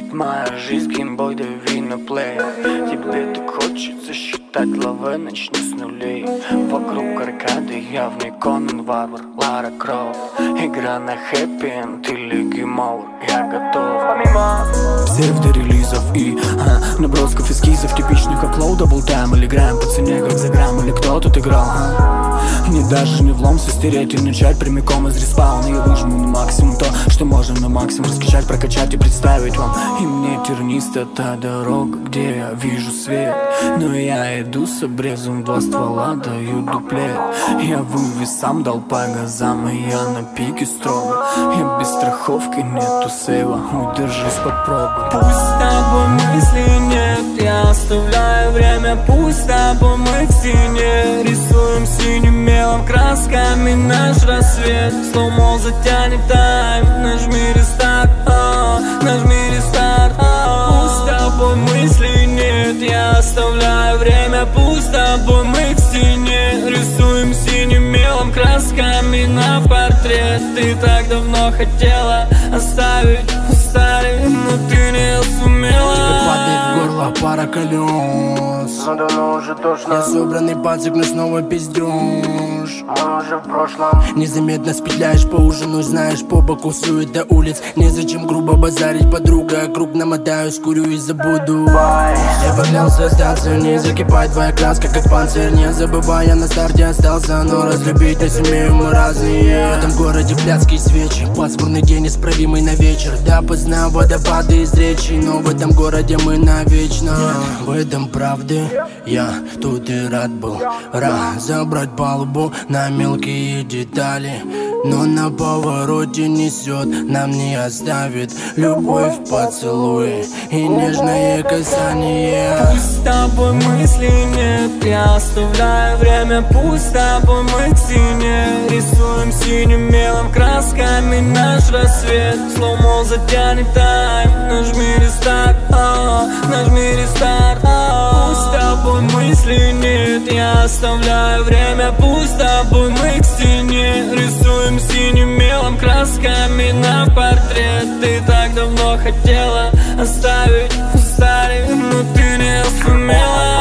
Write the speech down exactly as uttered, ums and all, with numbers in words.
моя жизнь, геймбой, дави на плей. Тебе так хочется считать лавы, начни с нулей. Вокруг аркады явный Конан Варвар, Лара Крофт. Игра на хэппи-энд или гейм-овер, я готов. Помимо псевдорелизов и а, набросков эскизов, типичных как лоу, даблтайм или грамм по цене, как за грамм, или кто тут играл, а? Мне даже не вломся стереть и начать прямиком из респауна. Я выжму на максимум то, что можем на максимум раскачать, прокачать и представить вам. И мне тернист — это дорога, где я вижу свет. Но я иду с обрезом, два ствола даю дуплет. Я вывез сам, дал по газам, и я на пике строго. Я без страховки, нету сейва, удержись, попробуй. Пусть с тобой мысли нет, я оставляю время. Пусть с тобой мы в стене рисуем синим мелом красками наш рассвет. Слоумоу затянет тайм, нажми рестарт, а, нажми рестарт, а. Пусть с тобой мысли нет, я оставляю время. Пусть с тобой мы к стене рисуем синим мелом красками на портрет. Ты так давно хотела оставить старый, но ты не сумела. Тебе падает в горло пара колес, но давно уже тошно. Я собранный пацик, но снова пиздёж. Мы уже в прошлом. Незаметно спетляешь по ужину, знаешь, по боку суета улиц. Незачем грубо базарить, подруга. Круг намотаю, скурю и забуду. Bye. Я поклялся остаться, не закипать. Твоя краска как панцирь, не забывай, я на старте остался. Но разлюбить не сумеем, мы разные. В этом городе пляцкие свечи, пасмурный день исправимый на вечер. Да, поздно водопады из речи, но в этом городе мы навечно. В этом правды я тут и рад был. Разобрать палубу на мелкие детали, но на повороте несет, нам не оставит любовь, поцелуи и нежное касание. Пусть с тобой мысли нет, я оставляю время. Пусть с тобой мы к стене рисуем синим мелом красками наш рассвет. Слоумоу затянет тайм, нажми рестарт, а, нажми рестарт, а. Пусть с тобой мысли нет, я оставляю время. Пусть с тобой мы к стене рисуем синим мелом красками на портрет. Ты так давно хотела оставить старый, но ты не сумела.